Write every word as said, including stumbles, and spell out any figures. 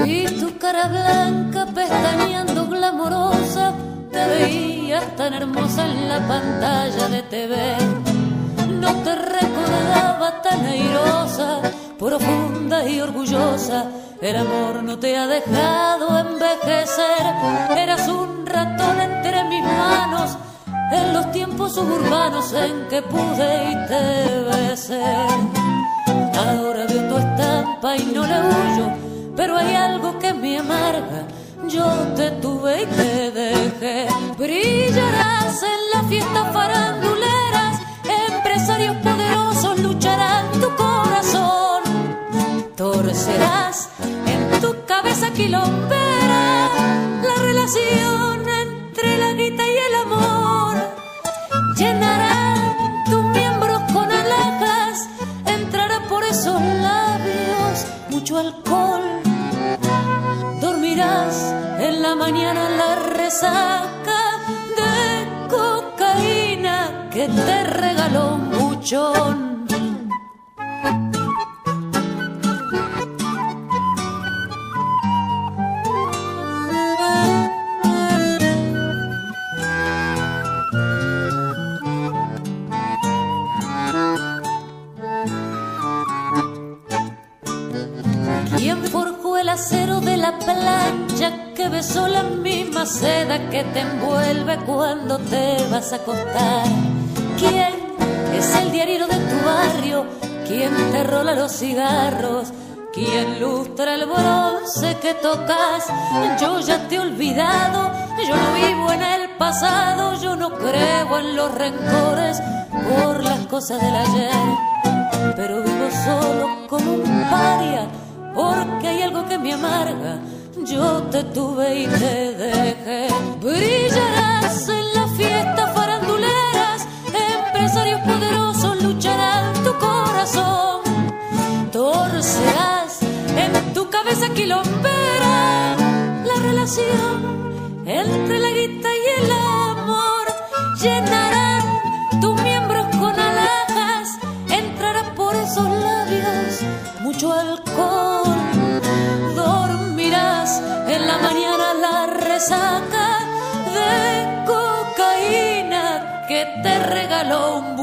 Y tu cara blanca pestañeando glamorosa, te veías tan hermosa en la pantalla de T V. No te recordaba tan airosa, profunda y orgullosa. El amor no te ha dejado envejecer. Eras un ratón entre mis manos en los tiempos suburbanos en que pude y te besé. Ahora veo tu estampa y no le huyo, pero hay algo que me amarga. Yo te tuve y te dejé. Brillarás en las fiestas faranduleras, empresarios poderosos lucharán tu corazón. Torcerás en tu cabeza quilombera la relación entre la guita y el amor. Llenarán tus miembros con alhajas, entrará por esos labios mucho alcohol. Dormirás en la mañana la resaca de cocaína que te regaló un buchón. ¿Quién forjó el acero de la plancha que besó la misma seda que te envuelve cuando te vas a acostar? ¿Quién es el diario de tu barrio? ¿Quién te rola los cigarros? ¿Quién lustra el bronce que tocas? Yo ya te he olvidado, yo no vivo en el pasado, yo no creo en los rencores por las cosas del ayer, pero vivo solo como un paria porque hay algo que me amarga. Yo te tuve y te dejé. Brillarás en las fiestas faranduleras, empresarios poderosos lucharán tu corazón. Torcerás en tu cabeza quilombera la relación entre la guita y el amor. Llenarán tus miembros con alhajas, entrará por esos labios mucho alcohol. Dormirás en la mañana la resaca de cocaína que te regaló un